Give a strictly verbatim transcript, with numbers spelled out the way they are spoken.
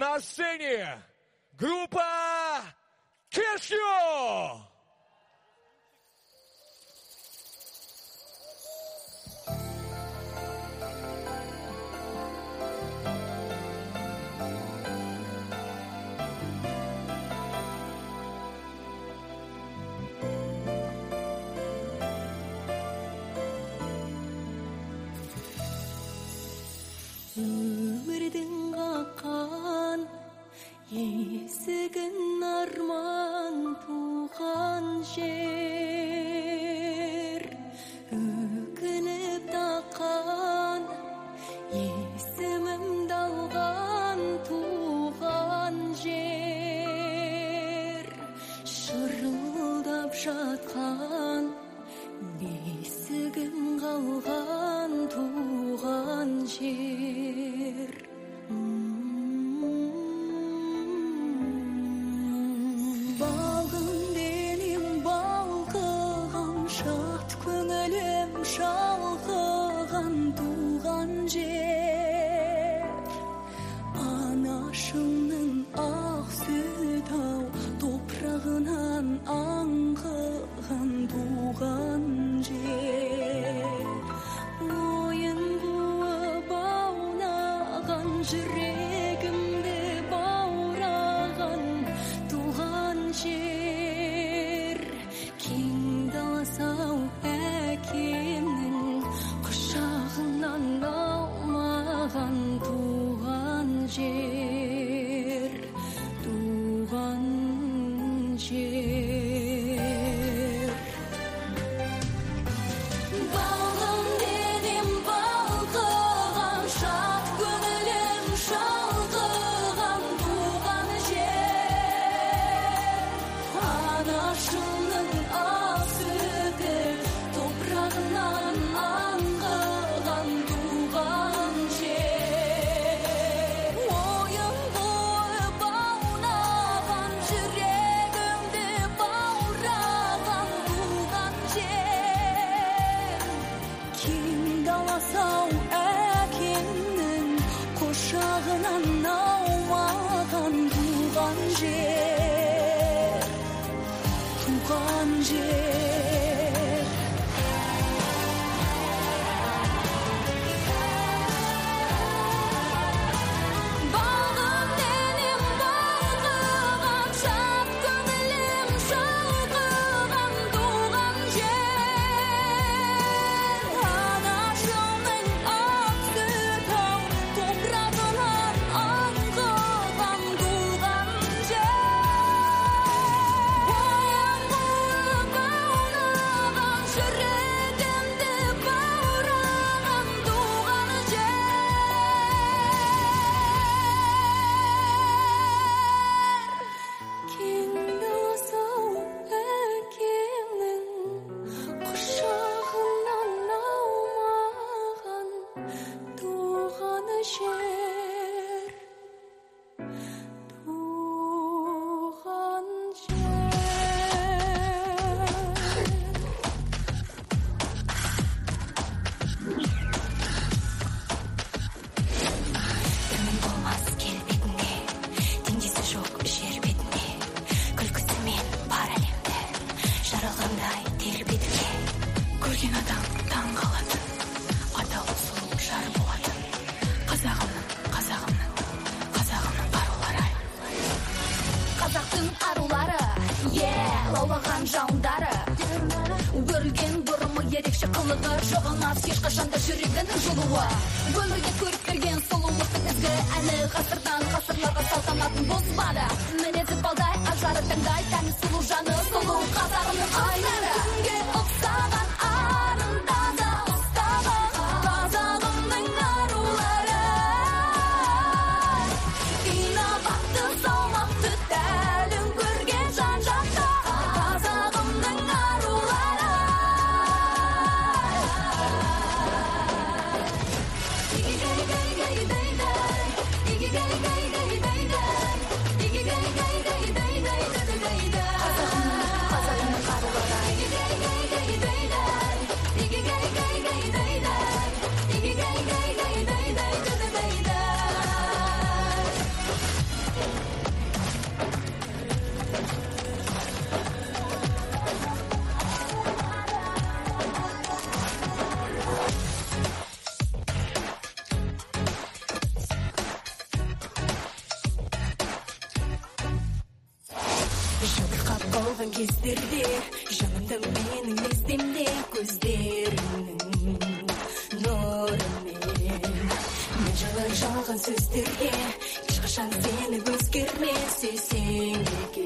На сцене группа Кешью! Өмірдің қаққан есігін арман туған жер, өкініп таққан есімімді алған туған жер, шырылдап жатқан бесігін қалған туған жер. Балғын денем балқыған, шат көңілім шалқыған туған жер. Анашымның ақ сүт ау, топырағынан аңқыған туған жер. Ойын буып аунаған, жүрегімді баураған туған жер. Кең даласау әкемнің құшағынан алмаған туған жер, туған жер. Балғын денем балқыған, шат көңілім шалқыған туған жер. Анашымның ақ сүті топырағынан аңқыған туған жер. Ойын болып аунаған, жүрегімді баураған туған жер. Кең даласау әкемнің құшағынан аумаған туған жер, туған жер. Балғын денем балқыған, шат көңілім шалқыған туған жер. Анашымның ақ сүт ау, топырағынан аңқыған туған жер. Ойын буып аунаған, жүрегімді баураған туған жер. Кең даласау әкемнің құшағынан аумаған туған жер, туған Төмен болмас келбетінде, теңдесі жоқ жер бетінде, күлкісімен бар әлемді жаралғандай тербетуге. Көрген адам таң қалатын, адал сұлу жар болатын. Қазағымның, қазағымның, қазағымның арулары. Қазақтың арулары, е, лаулаған жауындары. Өрілген бұрымы ерекше қылығы, жоғалмас ешқашанда жүрегінің жылуы. Өмірге көріп берген сұлулықтың ізгі әні, ғасырдан ғасырларға салтанатын бұзбады. Мінезі балдай, ажары таңдай, тәні сұлу жаны сұлу қазағының айлары. Күнге ұқсаған арындады ұстаған қазағымның арулары. Инабатты салмақты тәлім көрген жан-жақта қазағымның арулары. Қазағымның, қазағымның арулары. қалған кездерде жанымда менің естемде көздеріңнің нұрымен мен жайлы жалған сөздерге ешқашан сені өзгермес сүйсең егер